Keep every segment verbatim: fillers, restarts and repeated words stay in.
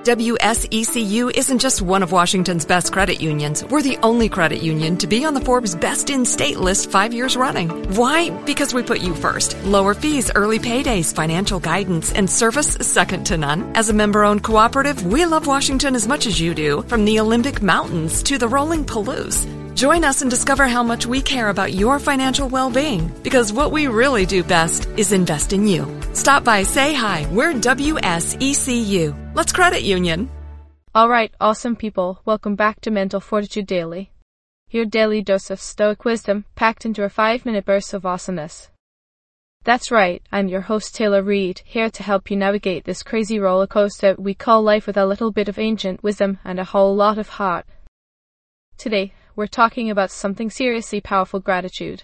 W S E C U isn't just one of Washington's best credit unions. We're the only credit union to be on the Forbes Best in State list five years running. Why? Because we put you first. Lower fees, early paydays, financial guidance, and service second to none. As a member-owned cooperative, we love Washington as much as you do, from the Olympic Mountains to the rolling Palouse. Join us and discover how much we care about your financial well-being, because what we really do best is invest in you. Stop by, say hi. We're W S E C U. Let's credit union. Alright, awesome people, welcome back to Mental Fortitude Daily. Your daily dose of stoic wisdom, packed into a five-minute burst of awesomeness. That's right, I'm your host Taylor Reed, here to help you navigate this crazy roller coaster we call life with a little bit of ancient wisdom and a whole lot of heart. Today, we're talking about something seriously powerful: gratitude.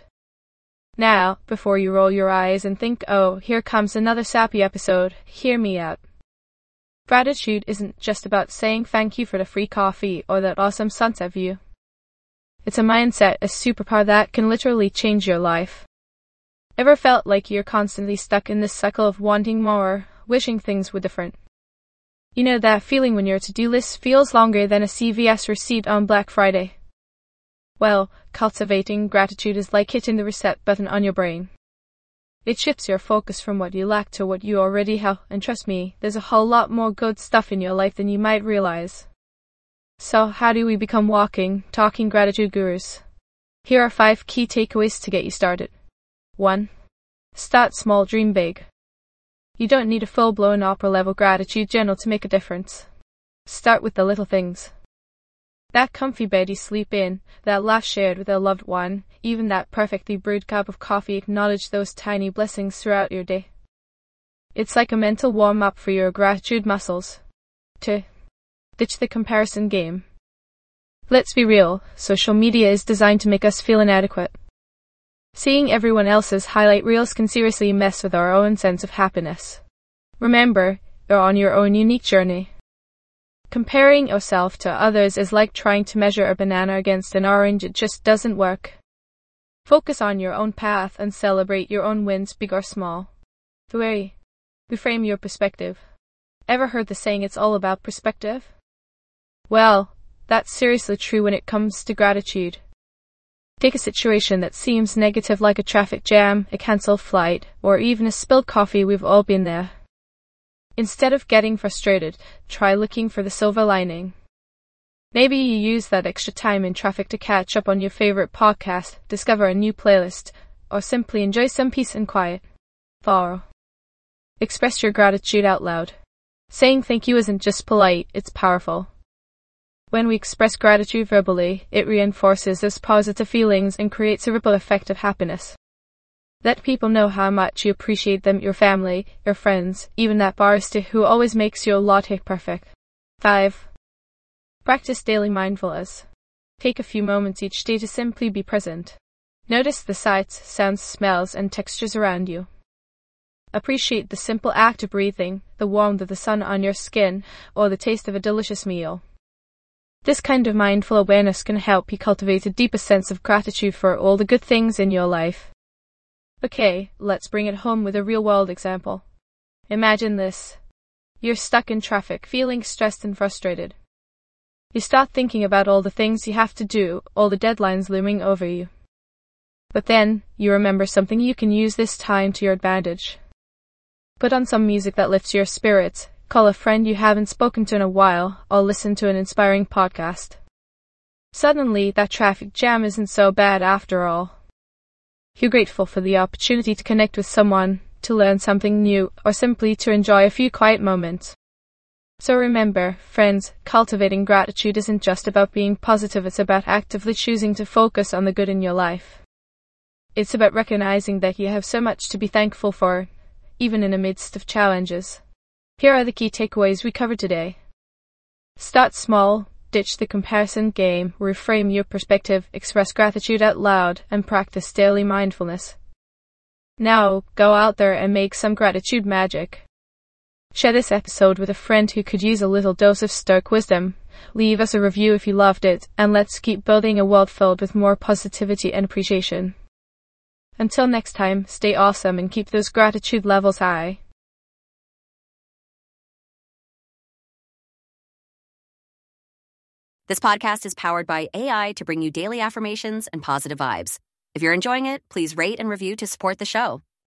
Now, before you roll your eyes and think, oh, here comes another sappy episode, hear me out. Gratitude isn't just about saying thank you for the free coffee or that awesome sunset view. It's a mindset, a superpower that can literally change your life. Ever felt like you're constantly stuck in this cycle of wanting more, wishing things were different? You know that feeling when your to-do list feels longer than a C V S receipt on Black Friday? Well, cultivating gratitude is like hitting the reset button on your brain. It shifts your focus from what you lack to what you already have, and trust me, there's a whole lot more good stuff in your life than you might realize. So, how do we become walking, talking gratitude gurus? Here are five key takeaways to get you started. one. Start small, dream big. You don't need a full-blown opera-level gratitude journal to make a difference. Start with the little things. That comfy bed you sleep in, that laugh shared with a loved one, even that perfectly brewed cup of coffee. Acknowledge those tiny blessings throughout your day. It's like a mental warm-up for your gratitude muscles. two. Ditch the comparison game. Let's be real, social media is designed to make us feel inadequate. Seeing everyone else's highlight reels can seriously mess with our own sense of happiness. Remember, you're on your own unique journey. Comparing yourself to others is like trying to measure a banana against an orange. It just doesn't work. Focus on your own path and celebrate your own wins, big or small. three. Reframe your perspective. Ever heard the saying, it's all about perspective? Well, that's seriously true when it comes to gratitude. Take a situation that seems negative, like a traffic jam, a cancelled flight, or even a spilled coffee. We've all been there. Instead of getting frustrated, try looking for the silver lining. Maybe you use that extra time in traffic to catch up on your favorite podcast, discover a new playlist, or simply enjoy some peace and quiet. four. Express your gratitude out loud. Saying thank you isn't just polite, it's powerful. When we express gratitude verbally, it reinforces those positive feelings and creates a ripple effect of happiness. Let people know how much you appreciate them, your family, your friends, even that barista who always makes your latte perfect. five. Practice daily mindfulness. Take a few moments each day to simply be present. Notice the sights, sounds, smells, and textures around you. Appreciate the simple act of breathing, the warmth of the sun on your skin, or the taste of a delicious meal. This kind of mindful awareness can help you cultivate a deeper sense of gratitude for all the good things in your life. Okay, let's bring it home with a real-world example. Imagine this. You're stuck in traffic, feeling stressed and frustrated. You start thinking about all the things you have to do, all the deadlines looming over you. But then, you remember something. You can use this time to your advantage. Put on some music that lifts your spirits, call a friend you haven't spoken to in a while, or listen to an inspiring podcast. Suddenly, that traffic jam isn't so bad after all. You're grateful for the opportunity to connect with someone, to learn something new, or simply to enjoy a few quiet moments. So remember, friends, cultivating gratitude isn't just about being positive, it's about actively choosing to focus on the good in your life. It's about recognizing that you have so much to be thankful for, even in the midst of challenges. Here are the key takeaways we covered today. Start small. Ditch the comparison game, reframe your perspective, express gratitude out loud, and practice daily mindfulness. Now, go out there and make some gratitude magic. Share this episode with a friend who could use a little dose of stoic wisdom. Leave us a review if you loved it, and let's keep building a world filled with more positivity and appreciation. Until next time, stay awesome and keep those gratitude levels high. This podcast is powered by A I to bring you daily affirmations and positive vibes. If you're enjoying it, please rate and review to support the show.